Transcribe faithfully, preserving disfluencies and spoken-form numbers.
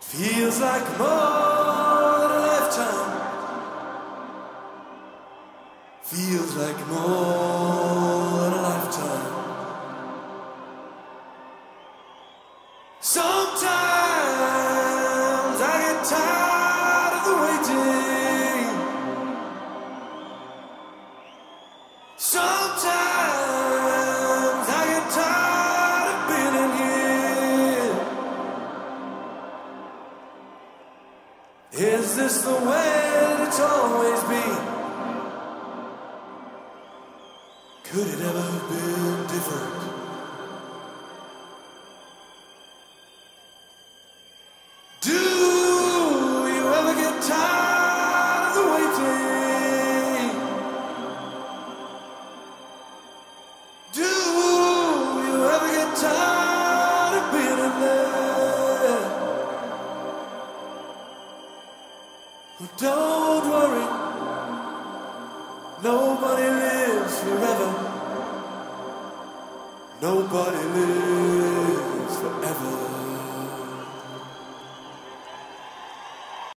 Feels like more than a lifetime. Feels like more than a lifetime. Sometimes I get tired of the waiting. Sometimes I get tired of being in here. Is this the way that it's always been? Could it ever have been different? Do you ever get tired of the waiting? Do you ever get tired of being in there? Well, don't worry, nobody lives forever. Nobody lives